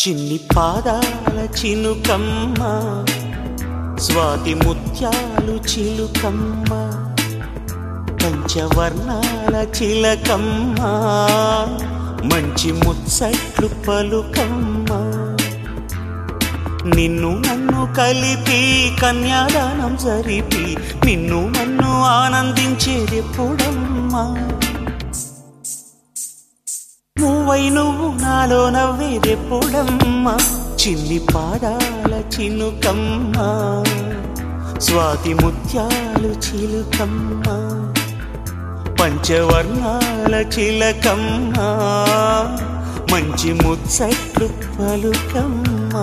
చిన్ని పాదాల చినుకమ్మ స్వాతి ముత్యాలు చిలుకమ్మ పంచవర్ణాల చిలకమ్మ మంచి ముచ్చట్లు పలుకమ్మ నిన్ను నన్ను కలిపి కన్యాదానం జరిపి నిన్ను నన్ను ఆనందించేదెప్పుడమ్మా నువ్వై నువ్వు నాలో నవ్వేదెప్పుడమ్మా చిన్ని పాదాల చినుకమ్మ స్వాతి ముత్యాలు చిలుకమ్మ పంచవర్ణాల చిలకమ్మ మంచి ముచ్చట్లు పలుకమ్మ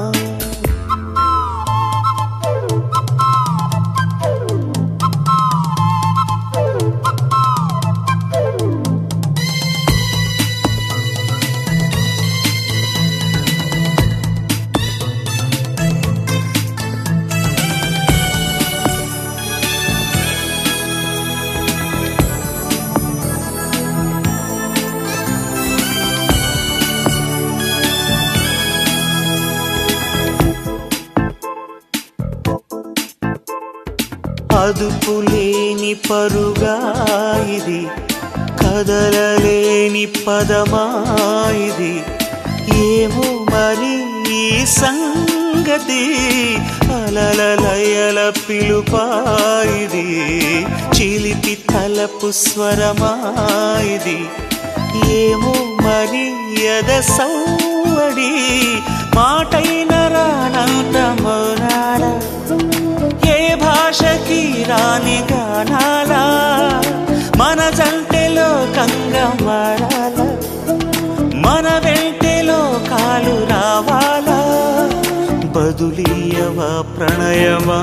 అదుపులేని పరుగా ఇది కదలలేని పదమా ఇది ఏమో మరి ఈ సంగతి అలలలయల పిలుపా ఇది చిలిపి తలపు స్వరమా ఇది ఏమో మరి ఎద సౌవడి మాటైన రానంత మౌనాల ఏ భాషకి రాని గానాలా మన జంటెలో కంగమారాల మన వెంటెలో కాలు రావాలా బదులీయవా ప్రణయమా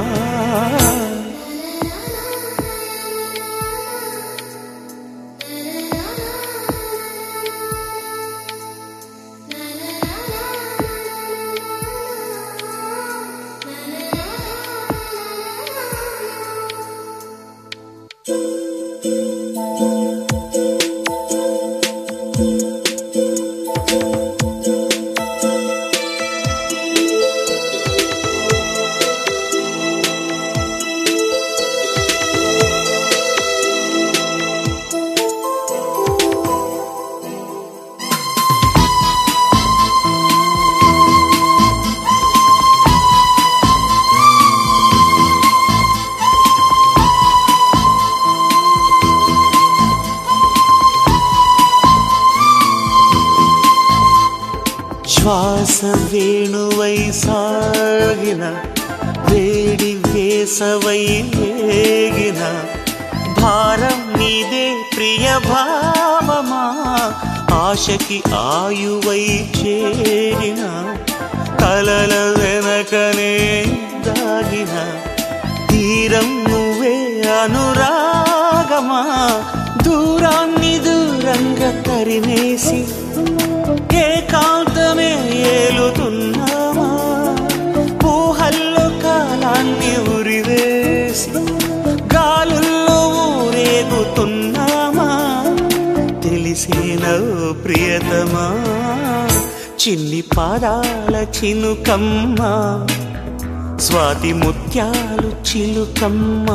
శ్వాస వేణువై సాగిన వేడి వేసవై ఏగిన భారం నీదే ప్రియ భావమా ఆశకి ఆయువై చేరిన కలల వెనకనే దాగిన తీరం నువ్వే అనురాగమా దూరాన్ని దూరంగా తరిమేసి ఏకాంతమే ఏలుతున్నామా ఊహల్లో కాలాన్ని ఉరివేసి గాలుల్లో ఊరేగుతున్నామా తెలిసేనో ప్రియతమా చిన్ని పాదాల చినుకమ్మ స్వాతి ముత్యాలు చిలుకమ్మ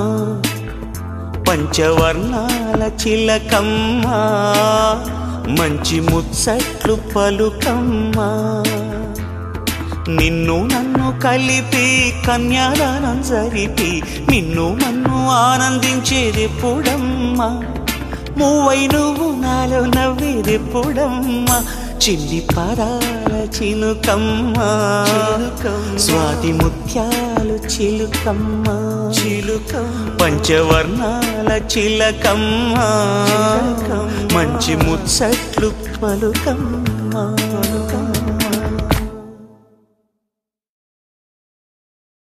పంచవర్ణాల చిలకమ్మ మంచి ముచ్చట్లు పలుకమ్మ నిన్ను నన్ను కలిపి కన్యాదానం జరిపి నిన్ను నన్ను ఆనందించేదెప్పుడమ్మా మూవై నువ్వు నాలో నవ్వేదెప్పుడమ్మా చిన్ని పాదాల చినుకమ్మ స్వాతి ముత్యాలు చిలుకమ్మ పంచవర్ణాల చిలకమ్మ మంచి ముచ్చట్లు పలుకమ్మ